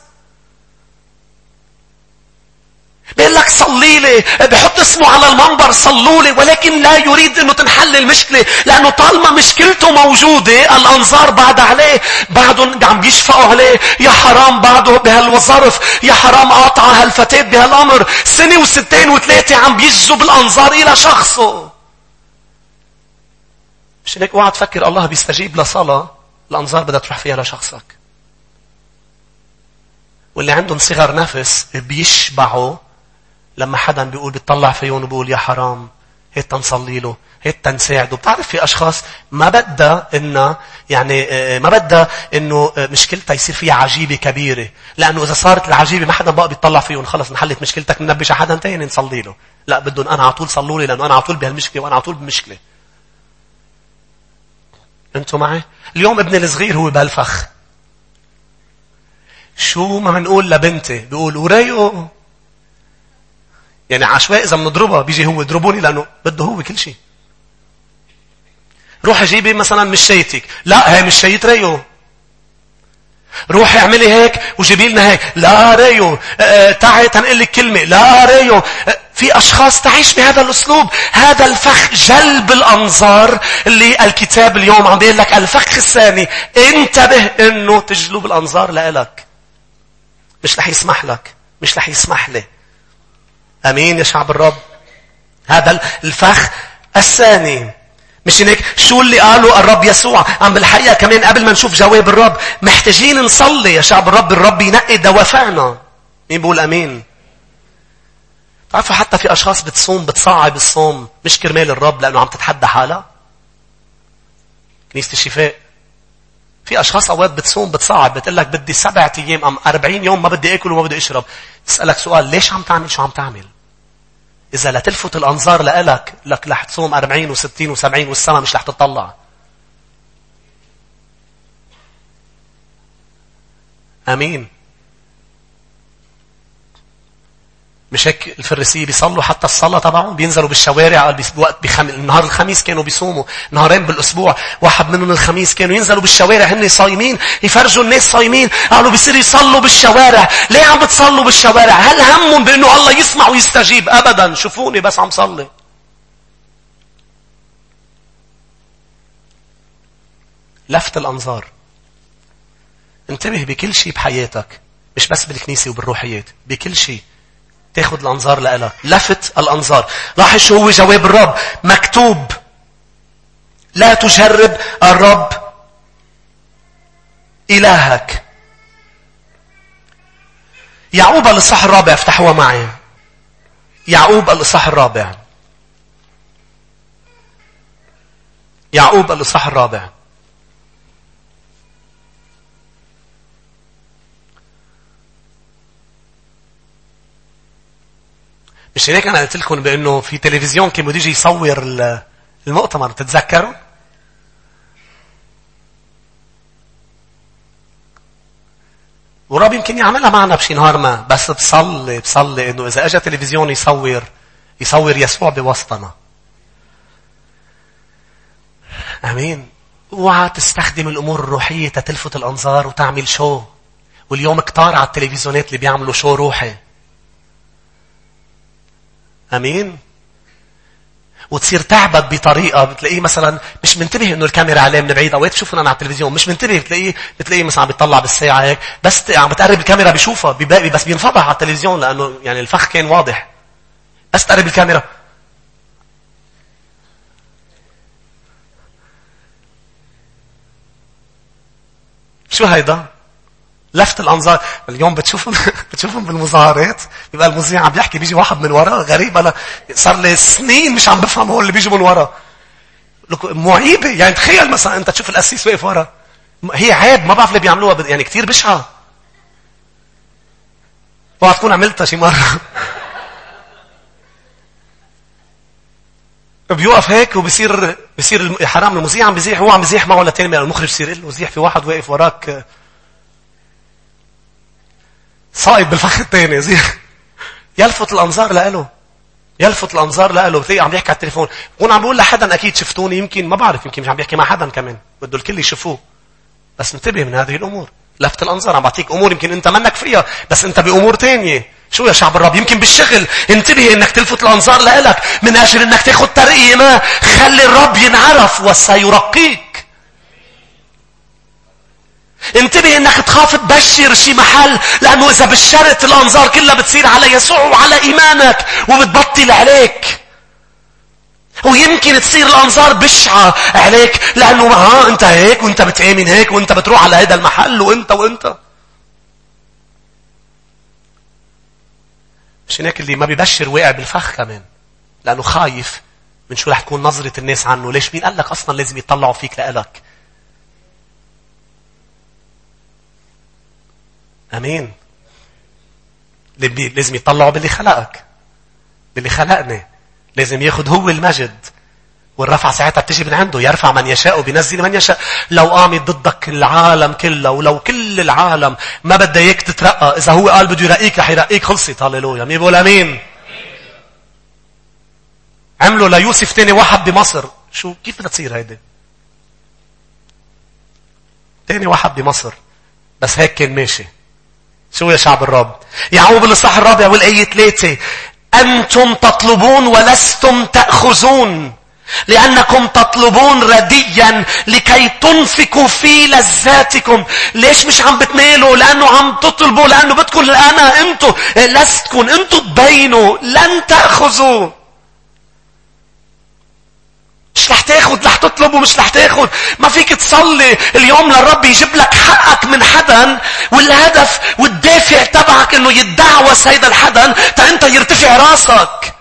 بيقول لك صلي لي، بحط اسمه على المنبر صلوا لي، ولكن لا يريد انه تنحل المشكلة، لانه طالما مشكلته موجودة الانظار بعد عليه، بعدهم عم بيشفقوا عليه. يا حرام بعده بهالظرف، يا حرام قاطع هالفتاة بهالامر، سنة وستين وثلاثة عم بيجذب الانظار الى شخصه. مش هيك اوعى تفكر الله بيستجيب لصلاة الانظار بدها تروح فيها لشخصك. واللي عندهم صغر نفس بيشبعوا لما حدا بيقول بيطلع فيهم وبيقول يا حرام هيك تنصلي له، هيك تنساعده. بتعرف في اشخاص ما بدها انه يعني ما بدها انه مشكلتها يصير فيها عجيبه كبيره، لانه اذا صارت العجيبه ما حدا بقى بيطلع فيهم، خلص انحلت مشكلتك، ننبش على حدا ثاني نصلي له. لا، بدهم انا على طول صلوا لي، لانه انا على طول بهالمشكله وانا على طول بمشكله. انتوا معي؟ اليوم ابني الصغير هو بهالفخ. شو ما بنقول لبنتي بيقول وريو، يعني عشوائي اذا بنضربها بيجي هو يضربوني لانه بده هو كل شيء. روح جيبي مثلا مشيتك، لا هي مشيت ريو. روحي اعملي هيك وجيبي لنا هيك، لا ريو. اه تعي تنقل لك كلمه، لا ريو. اه في اشخاص تعيش بهذا الاسلوب. هذا الفخ جلب الانظار اللي الكتاب اليوم عم بيقول لك الفخ الثاني انتبه انه تجلب الانظار لإلك. مش رح يسمح لك، مش رح يسمح لي. امين يا شعب الرب. هذا الفخ الثاني. مش هيك شو اللي قاله الرب يسوع؟ عم بالحقيقه كمان قبل ما نشوف جواب الرب محتاجين نصلي يا شعب الرب، الرب ينقي دوافعنا. مين بقول امين؟ تعرفوا حتى في اشخاص بتصوم بتصعب الصوم مش كرمال الرب، لانه عم تتحدى حالها. كنيسة الشفاء في اشخاص اوقات بتصوم بتصعب، بتقول لك بدي سبعة ايام ام أربعين يوم ما بدي اكل وما بدي اشرب. تسالك سؤال، ليش عم تعمل شو عم تعمل؟ اذا لا تلفت الانظار لك لك رح تصوم أربعين وستين وسبعين والسما مش رح تطلع. امين. مش هيك الفريسيين بيصلوا حتى الصلاة تبعهم بينزلوا بالشوارع بوقت بخم... النهار الخميس كانوا بيصوموا نهارين بالأسبوع، واحد منهم الخميس كانوا ينزلوا بالشوارع هن صايمين يفرجوا الناس صايمين، قالوا بيصير يصلوا بالشوارع. ليه عم بتصلوا بالشوارع؟ هل همهم بأنه الله يسمع ويستجيب؟ أبدا، شوفوني بس عم صلي. لفت الأنظار. انتبه بكل شيء بحياتك، مش بس بالكنيسة وبالروحيات، بكل شيء تاخد الأنظار لإلك. لفت الأنظار. لاحظ شو هو جواب الرب. مكتوب لا تجرب الرب إلهك. يعقوب الإصحاح الرابع، افتحوها معي. يعقوب الإصحاح الرابع. يعقوب الإصحاح الرابع. مش هيك أنا قلت لكم بأنه في تلفزيون كان بده يجي يصور المؤتمر، تتذكروا؟ ورب يمكن يعملها معنا بشي نهار ما، بس بصلي بصلي إنه إذا أجا تلفزيون يصور يصور يسوع بوسطنا. أمين. اوعى تستخدم الأمور الروحية تتلفت الأنظار وتعمل شو. واليوم كتار على التلفزيونات اللي بيعملوا شو روحي. أمين. وتصير تعبد بطريقة بتلاقيه مثلا مش منتبه انه الكاميرا عليه من بعيد. اوقات بشوفنا على التلفزيون مش منتبه، بتلاقيه بتلاقيه مثلا عم بيطلع بالساعة هيك، بس عم بتقرب الكاميرا بيشوفها بس بينفضح على التلفزيون لانه يعني الفخ كان واضح. بس تقرب الكاميرا شو هيدا؟ لفت الأنظار. اليوم بتشوفهم بتشوفهم بالمظاهرات، بيبقى المذيع عم بيحكي بيجي واحد من ورا غريب، أنا صار لي سنين مش عم بفهم هو اللي بيجي من ورا. معيبة يعني. تخيل مثلا أنت تشوف القسيس واقف ورا، هي عيب ما بعرف اللي بيعملوها يعني كتير بشعة. اوعى تكون عملتها شي مرة. بيوقف هيك وبصير بصير حرام المذيع عم بيزيح، هو عم بيزيح معه لتاني من المخرج يصير له زيح في واحد واقف وراك صايد بالفخ الثاني زيح. يلفت الأنظار لإله، يلفت الأنظار لإله. بتلاقيه عم يحكي على التليفون، هون عم بيقول لحدا أكيد شفتوني، يمكن ما بعرف، يمكن مش عم بيحكي مع حدا كمان، بده الكل يشوفوه. بس انتبه من هذه الأمور. لفت الأنظار عم بعطيك أمور يمكن أنت منك فيها، بس أنت بأمور تانية. شو يا شعب الرب؟ يمكن بالشغل انتبه انك تلفت الأنظار لإلك من أجل انك تاخد ترقية ما. خلي الرب ينعرف وسيرقيك. انتبه انك تخاف تبشر شي محل، لانه اذا بشرت الانظار كلها بتصير على يسوع وعلى ايمانك وبتبطل عليك. ويمكن تصير الانظار بشعة عليك لانه ها انت هيك وانت بتآمن هيك وانت بتروح على هذا المحل وانت وانت. مش هناك اللي ما بيبشر واقع بالفخ كمان، لانه خايف من شو رح تكون نظرة الناس عنه. ليش؟ مين قال لك اصلا لازم يطلعوا فيك لإلك؟ امين. لازم يطلعوا باللي خلقك، باللي خلقني. لازم ياخد هو المجد، والرفع ساعتها بتجي من عنده. يرفع من يشاء وبينزل من يشاء. لو قامت ضدك العالم كله، ولو كل العالم ما بده اياك تترقى، اذا هو قال بده يرقيك رح يرقيك. خلصت. هاليلويا. مين بيقول امين؟ عملوا ليوسف تاني واحد بمصر. شو كيف بدها تصير هيدي؟ تاني واحد بمصر، بس هيك كان ماشي. شو يا شعب الرب؟ يعقوب الإصحاح الرابع والآية ثلاثة. أنتم تطلبون ولستم تأخذون، لأنكم تطلبون رديا لكي تنفقوا في لذاتكم. ليش مش عم بتميلوا؟ لأنه عم تطلبوا، لأنه بدكم الأنا. أنتم لستكم، أنتم تبينوا. لن تأخذوا. مش رح تاخد، رح تطلب ومش رح تاخد. ما فيك تصلي اليوم للرب يجيب لك حقك من حدا، والهدف والدافع تبعك انه يتدعوس هيدا الحدا تا انت يرتفع راسك.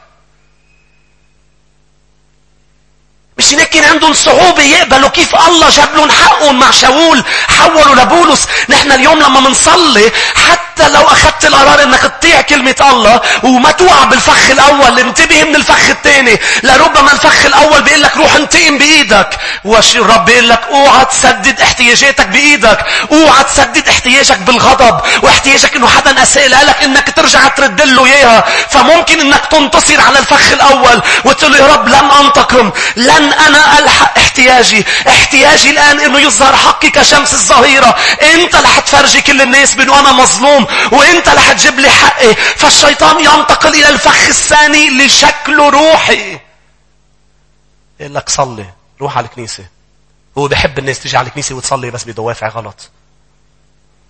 مش هناك كان عندهم صعوبة يقبلوا كيف الله جاب لهم حقهم مع شاول، حولوا لبولس. نحن اليوم لما منصلي، حتى لو أخذت القرار انك تطيع كلمة الله وما توقع بالفخ الأول، انتبه من الفخ الثاني. لربما الفخ الأول بيقول لك روح انتقم بإيدك، والرب بيقول لك اوعى تسدد احتياجاتك بإيدك، اوعى تسدد احتياجك بالغضب، واحتياجك انه حدا أساء لك انك ترجع ترد له اياها. فممكن انك تنتصر على الفخ الأول وتقول يا رب لن أنتقم، لن أنا ألحق احتياجي. احتياجي الآن إنه يظهر حقي كشمس الظهيرة. أنت رح تفرجي كل الناس بأنه أنا مظلوم، وأنت رح تجيب لي حقي. فالشيطان ينتقل إلى الفخ الثاني لشكله روحي. يقول لك صلي، روح على الكنيسة. هو بيحب الناس تيجي على الكنيسة وتصلي، بس بدوافع غلط.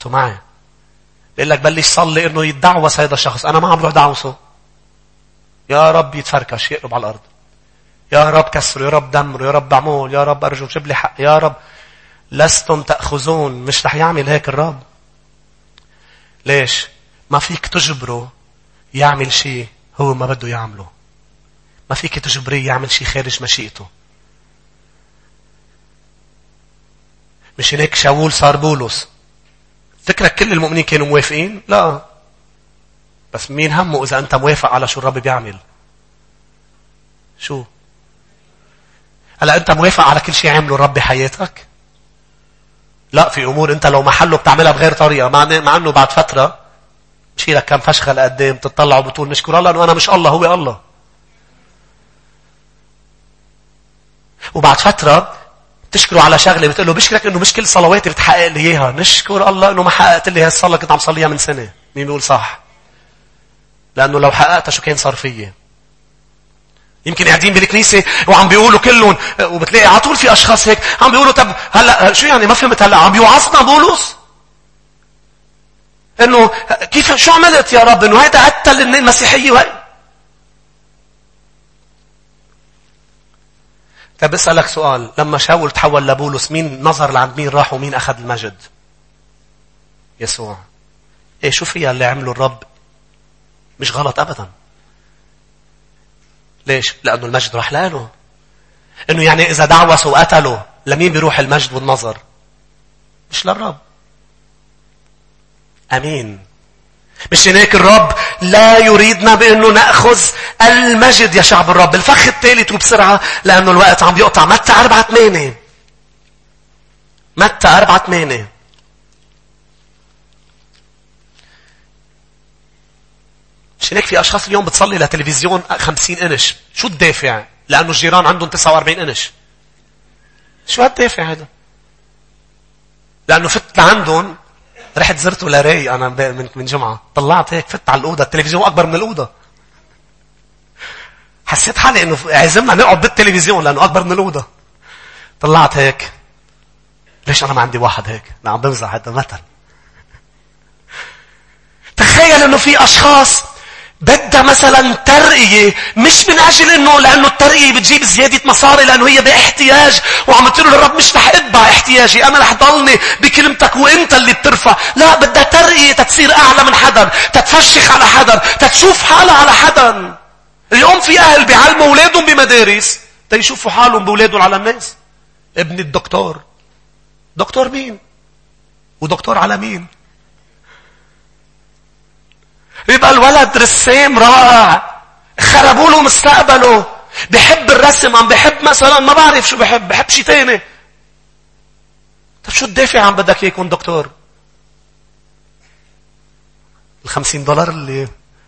انتوا معي؟ بيقول لك بلش صلي انه يتدعوس هذا الشخص. انا ما عم بروح دعوسه. يا رب يتفركش يقلب على الارض. يا رب كسره، يا رب دمره، يا رب عمول، يا رب ارجو جيب لي حق، يا رب. لستم تأخذون. مش رح يعمل هيك الرب. ليش؟ ما فيك تجبره يعمل شيء هو ما بده يعمله. ما فيك تجبريه يعمل شيء خارج مشيئته. مش هيك شاول صار بولس. فكرك كل المؤمنين كانوا موافقين؟ لا. بس مين همه إذا أنت موافق على شو الرب بيعمل؟ شو؟ هلا أنت موافق على كل شيء عمله الرب بحياتك؟ لا، في أمور أنت لو محله بتعملها بغير طريقة. مع أنه بعد فترة بشيلك كم فشخة لقدام تطلع وبتقول نشكر الله أنه أنا مش الله، هو الله. وبعد فترة تشكره على شغله بتقول له بشكرك انه مش كل صلواتي بتحقق لي اياها. نشكر الله انه ما حققت لي هالصلاه كنت عم صليها من سنه. مين بيقول صح؟ لانه لو حققتها شو كان صار فيي؟ يمكن قاعدين بالكنيسه وعم بيقولوا كلهم، وبتلاقي على طول في اشخاص هيك عم بيقولوا طب هلا شو يعني؟ ما فهمت. هلا عم بيوعظنا بولس انه كيف شو عملت يا رب؟ انه هيدا قتل المسيحيه وهي. طب بسألك سؤال، لما شاول تحول لبولس مين نظر لعند مين راح ومين أخذ المجد؟ يسوع. ايه شو فيها اللي عمله الرب؟ مش غلط أبدا. ليش؟ لأنه المجد راح له. إنه يعني إذا دعوسوا وقتلوا لمين بيروح المجد والنظر؟ مش للرب. أمين. مش هناك الرب لا يريدنا بأنه نأخذ المجد يا شعب الرب. الفخ الثالث وبسرعة لأنه الوقت عم بيقطع. متى أربعة ثمانية. متى أربعة ثمانية. مش هناك في أشخاص اليوم بتصلي لتلفزيون خمسين إنش. شو الدافع؟ لأنه الجيران عندهم تسعة وأربعين إنش. شو هالدافع هذا؟ لأنه فت لعندهم. رحت زرته لراي أنا من من جمعة. طلعت هيك فت على الأوضة. التلفزيون أكبر من الأوضة. حسيت حالي إنه عزمنا نقعد بالتلفزيون لأنه أكبر من الأوضة. طلعت هيك. ليش أنا ما عندي واحد هيك؟ أنا عم بمزح هذا مثل. تخيل إنه في أشخاص بدها مثلا ترقية مش من أجل إنه لأنه الترقية بتجيب زيادة مصاري لأنه هي باحتياج وعم تقول للرب مش رح أتبع احتياجي أنا رح ضلني بكلمتك وإنت اللي بترفع. لا، بدها ترقية تتصير أعلى من حدا، تتفشخ على حدا، تتشوف حالها على حدا. اليوم في أهل بيعلموا أولادهم بمدارس تيشوفوا حالهم بأولادهم على الناس. ابن الدكتور. دكتور مين؟ ودكتور على مين؟ يبقى الولد رسام رائع خربوا له مستقبله. بحب الرسم، عم بحب مثلا ما بعرف شو بحب، بحب شيء تاني. طب شو الدافع عم بدك يكون دكتور؟ الخمسين دولار اللي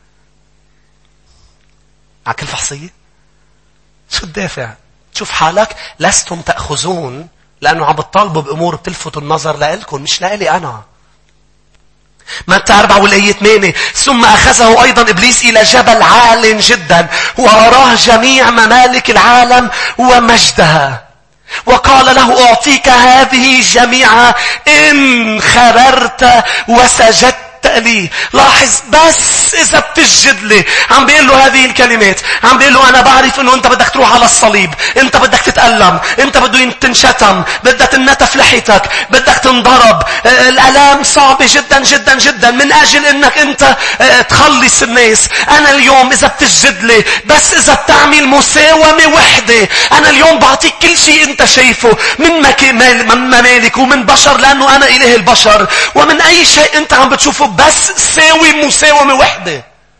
على كل فحصية؟ شو الدافع؟ تشوف حالك لستم تأخذون لأنه عم بتطالبوا بأمور بتلفت النظر لإلكم مش لإلي أنا. متى أربعة والآية ثمانية. ثم أخذه أيضا إبليس إلى جبل عال جدا وأراه جميع ممالك العالم ومجدها وقال له أعطيك هذه جميعها إن خررت وسجدت لي. لاحظ بس إذا بتسجد لي. عم بيقول له هذه الكلمات. عم بيقول له أنا بعرف إنه أنت بدك تروح على الصليب، أنت بدك تتألم، أنت بده تنشتم، بدك تنتف لحيتك، بدك تنضرب. الألام صعبة جدا جدا جدا من أجل إنك أنت تخلص الناس. أنا اليوم إذا بتسجد لي بس إذا بتعمل مساومة وحدة، أنا اليوم بعطيك كل شيء أنت شايفه من ممالك ومن بشر لأنه أنا إله البشر، ومن أي شيء أنت عم بتشوفه بس ساوي مساومة وحدة.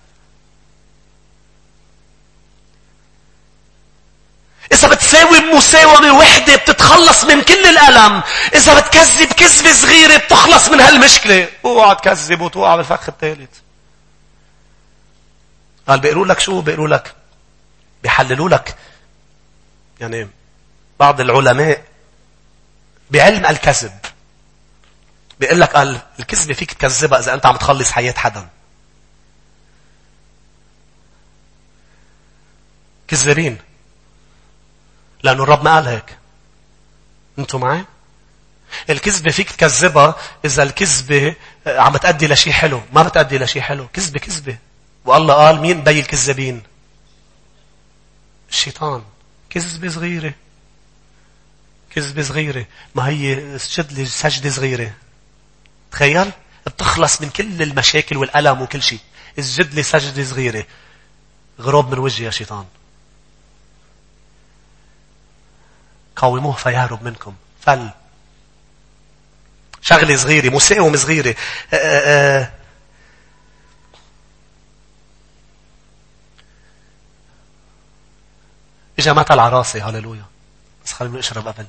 إذا بتساوي مساومة وحدة بتتخلص من كل الألم. إذا بتكذب كذبة صغيرة بتخلص من هالمشكلة. اوعى تكذب وتوقع بالفخ الثالث. قال بيقولوا لك شو؟ بيقولوا لك بيحللوا لك يعني بعض العلماء بعلم الكذب بيقول لك قال الكذبة فيك تكذبها إذا أنت عم تخلص حياة حدا. كذابين لأنه الرب ما قال هيك. أنتوا معي؟ الكذبة فيك تكذبها إذا الكذبة عم بتأدي لشيء حلو. ما بتأدي لشيء حلو. كذبة كذبة. والله قال مين بي الكذابين؟ الشيطان. كذبة صغيرة. كذبة صغيرة. ما هي سجد لي سجدة صغيرة. تخيل بتخلص من كل المشاكل والألم وكل شيء. اسجد لي سجدة صغيرة. غروب من وجهي يا شيطان. قاوموه فيهرب منكم. فل. شغلة صغيرة. مساومة صغيرة. أه أه إجا مثل على راسي. هاللويا. بس خليني اشرب قبل.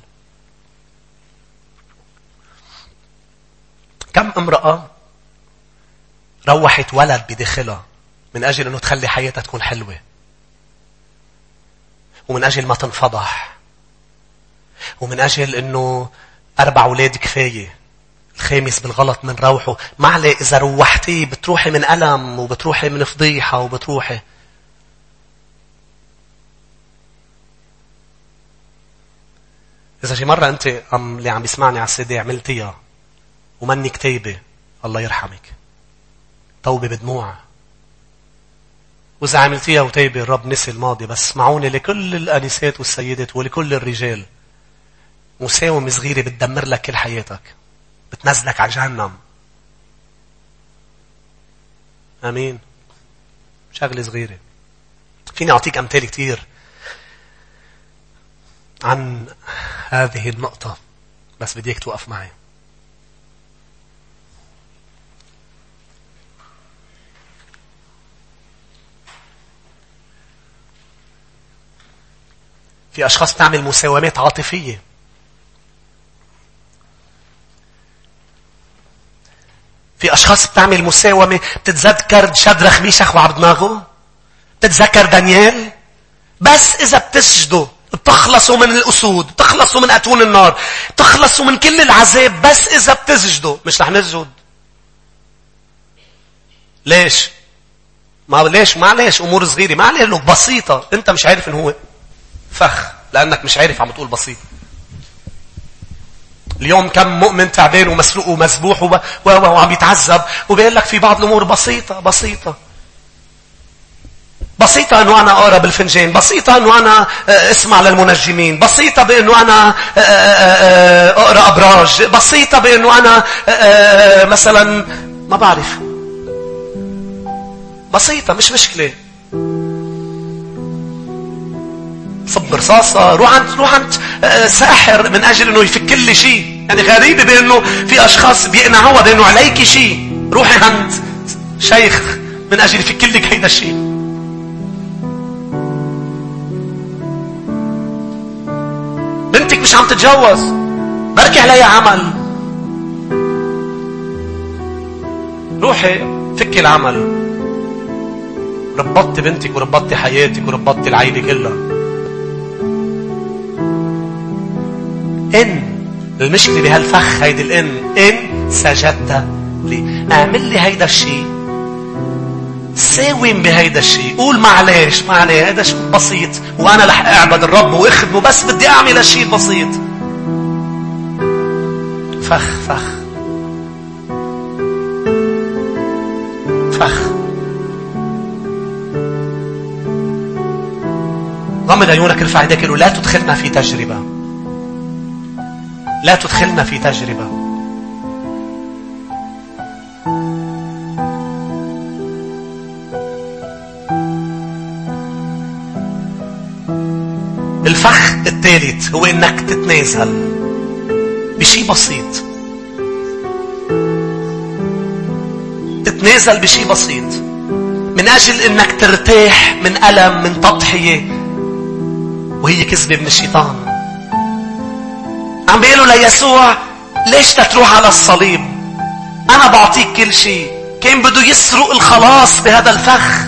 كم امرأة روحت ولد بداخلها من أجل أنه تخلي حياتها تكون حلوة، ومن أجل ما تنفضح، ومن أجل أنه أربع أولاد كفاية، الخامس بالغلط من روحه. ما عليه إذا روحتيه بتروحي من ألم وبتروحي من فضيحة وبتروحي. إذا شي مرة أنت عم اللي عم بيسمعني على السيدي عملتيها ومنك تايبة، الله يرحمك. توبة بدموع. وإذا عملتيها وتايبة الرب نسي الماضي. بس اسمعوني لكل الآنسات والسيدات ولكل الرجال، مساومة صغيرة بتدمر لك كل حياتك، بتنزلك على جهنم. أمين. شغلة صغيرة. فيني أعطيك أمثال كتير عن هذه النقطة، بس بديك توقف معي. في أشخاص تعمل مساومات عاطفية. في أشخاص بتعمل مساومة. بتتذكر شدرخ ميشخ وعبدناغو، بتتذكر دانيال. بس إذا بتسجدوا بتخلصوا من الأسود، بتخلصوا من أتون النار، بتخلصوا من كل العذاب. بس إذا بتسجدوا. مش رح نسجد. ليش؟ ما ليش؟ ما ليش أمور صغيرة. ما عليه لك بسيطة. أنت مش عارف إن هو فخ لأنك مش عارف عم تقول بسيط. اليوم كم مؤمن تعبان ومسروق ومذبوح وعم يتعذب وبيقول لك في بعض الأمور بسيطة بسيطة بسيطة أنه أنا أقرأ بالفنجان، بسيطة أنه أنا أسمع للمنجمين، بسيطة بأنه أنا أقرأ أبراج، بسيطة بأنه أنا مثلا ما بعرف. بسيطة مش مشكلة. صب رصاصة. روح عند روح عند ساحر من أجل أنه يفك لي شيء. يعني غريبة بأنه في أشخاص بيقنعوها بأنه عليك شيء. روحي عند شيخ من أجل يفك لك هيدا الشيء. بنتك مش عم تتجوز، بركي عليها عمل. روحي فكي العمل. ربطت بنتك وربطت حياتك وربطت العيلة كلها. إن المشكلة بهالفخ هيدي الإن إن سجدت لي. اعمل لي هيدا الشيء. ساوم بهيدا الشيء. قول معليش معليش هيدا شيء بسيط وأنا رح أعبد الرب وأخدمه، بس بدي أعمل هالشيء البسيط. فخ فخ فخ. غمض عيونك، ارفع يديك، قل لا تدخلنا في تجربة. لا تدخلنا في تجربة. الفخ الثالث هو انك تتنازل بشيء بسيط. تتنازل بشيء بسيط من اجل انك ترتاح من ألم، من تضحية، وهي كذبة من الشيطان. عم بيقولوا ليسوع ليش تتروح على الصليب؟ أنا بعطيك كل شيء. كان بده يسرق الخلاص بهذا الفخ،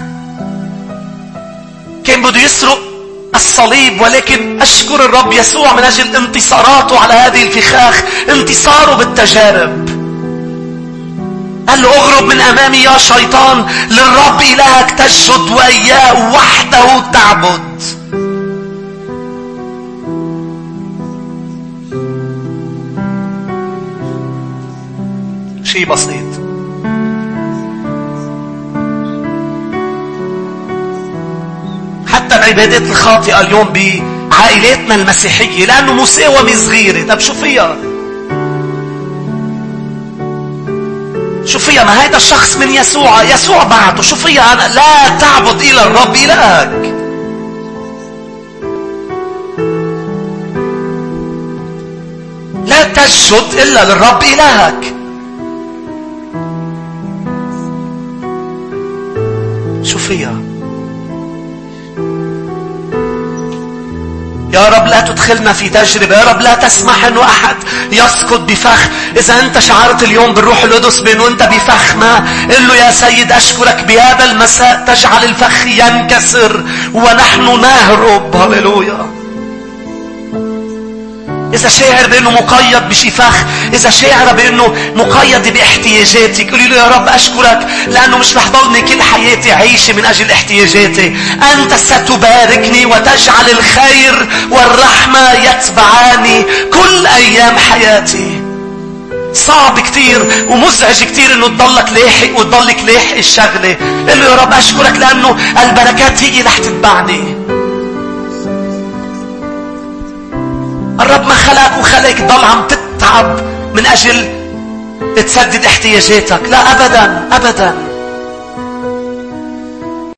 كان بده يسرق الصليب، ولكن أشكر الرب يسوع من أجل انتصاراته على هذه الفخاخ، انتصاره بالتجارب. قال له اغرب من أمامي يا شيطان، للرب إلهك تسجد وإياه وحده تعبد. شيء بسيط. العبادات الخاطئة اليوم بعائلاتنا المسيحية؟ لأنه مساومة صغيرة. طب شو فيها؟ شو فيها؟ ما هيدا الشخص من يسوع، يسوع بعته. شو فيها؟ أنا لا تعبد إلى الرب إلهك. لا تسجد إلا للرب إلهك. شو فيها؟ يا رب لا تدخلنا في تجربة. يا رب لا تسمح انه احد يسقط بفخ. اذا انت شعرت اليوم بالروح القدس بانه انت بفخ ما، قل له يا سيد اشكرك بهذا المساء تجعل الفخ ينكسر ونحن نهرب. هللويا. إذا شاعر بأنه مقيد بشي فخ، إذا شاعر بأنه مقيد باحتياجاتك، قولي له يا رب أشكرك لأنه مش رح ضلني كل حياتي عايشة من أجل احتياجاتي. أنت ستباركني وتجعل الخير والرحمة يتبعاني كل أيام حياتي. صعب كتير ومزعج كتير انه تضلك لاحق وتضلك لاحق الشغلة. قل له يا رب أشكرك لأنه البركات هي رح تتبعني. الرب ما خلقك وخلقك ضل عم تتعب من أجل تسدد احتياجاتك. لا أبدا أبدا.